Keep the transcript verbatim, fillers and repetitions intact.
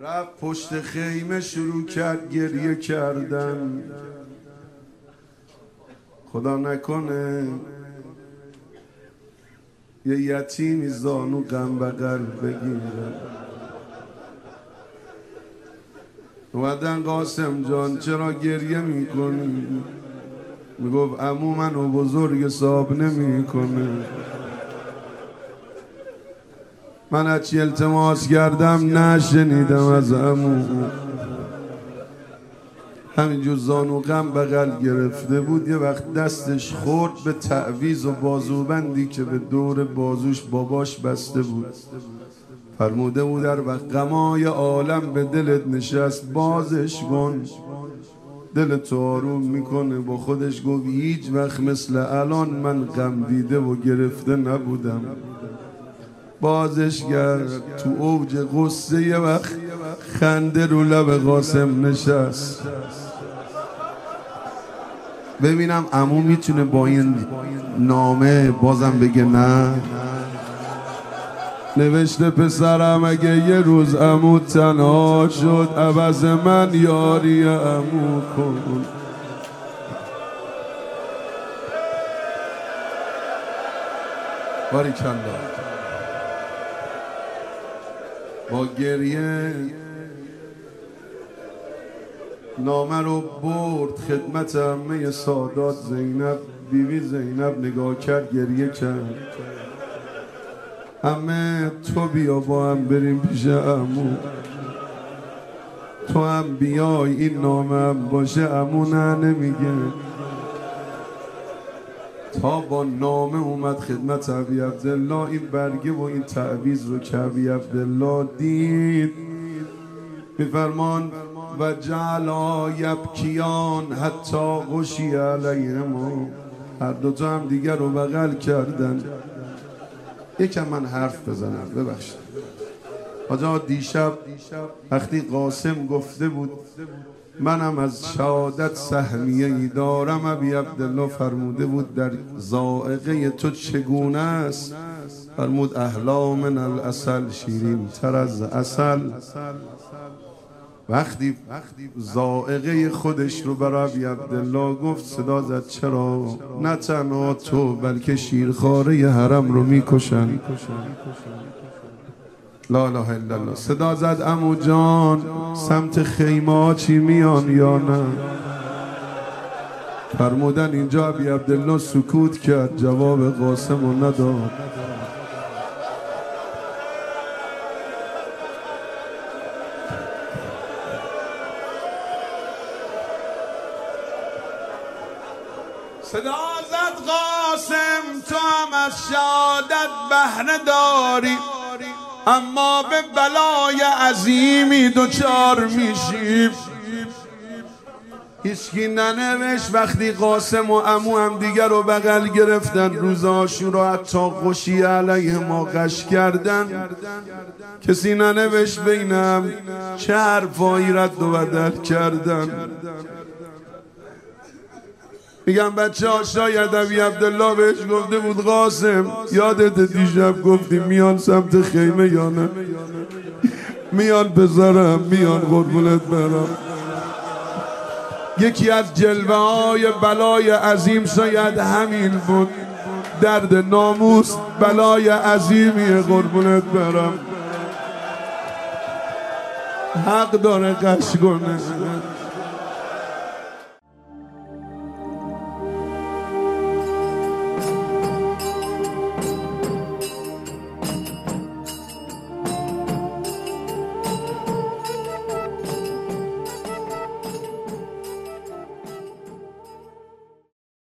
رفت پشت خیمه شروع کرد گریه کردن. خدا نکنه یه یتیمی زانو غم بغل بگیره. اومدن قاسم جان چرا گریه میکنی؟ میگفت عمو منو بزرگ حساب نمیکنه. من هرچی التماس کردم نشنیدم از عمو. همینجور زانو غم بغل گرفته بود. یه وقت دستش خورد به تعویض و بازوبندی که به دور بازوش باباش بسته بود. فرموده بود در وقت غمای عالم به دلت نشست بازش کن، دلت آروم میکنه. با خودش گفت هیچ وقت مثل الان من غم دیده و گرفته نبودم. بازش کرد. تو اوج غصه یه وقت خنده رو لب قاسم نشست. ببینم عمو میتونه با این نامه بازم بگه نه. نوشته پسرم اگه یه روز عمو تنها شد عوض من یاری عمو کن. باریکالله. با گریه نامه رو برد خدمت عمه سادات زینب. بیبی زینب نگاه کرد گریه کرد. عمه تو بیا با هم بریم پیش عمو. تو هم بیای این نامه هم باشه. عمو نه نمیگه. تا با نامه اومد خدمت ابی عبدالله این برگه و این تعویض رو که ابی عبدالله دید میفرمان و جعلا یبکیان حتی غشی علیهم. هر دوتا هم دیگر رو بغل کردن. یکم من حرف بزنم ببخشید. آجا دیشب وقتی قاسم گفته بود منم از شهادت سهمیه ای دارم، ابی عبدالله فرموده بود در ذائقه تو چگونه است؟ فرمود احلا من العسل، شیرین تر از عسل. وقتی ذائقه خودش رو برای ابی عبدالله گفت صدا زد چرا؟ نه تنها تو بلکه شیرخواره حرم رو میکشن. لا اله الا الله. صدا زد عمو جان سمت خیمه چی میان یا نه؟ فرمودن اینجا ابی عبدالله سکوت کرد جواب قاسم رو نداد. صدا زد قاسم تو هم از شهادت بهره داری اما به بلای عظیمی دوچار میشی. هیچکی ننوشت وقتی قاسم و عمو هم دیگر رو بغل گرفتن روز عاشورا حتی غشی علیه ما غش کردن. کسی ننوشت بینم چه حرفایی رد و بدل کردن. میگم بچه ها شاید ابی عبدالله بهش گفته بود قاسم یادت دیشب گفتی میان سمت خیمه یا نه؟ میان پسرم میان قربونت برم. یکی از جلوه های بلای عظیم شاید همین بود. درد ناموس بلای عظیمیه قربونت برم. حق داره قش کنه.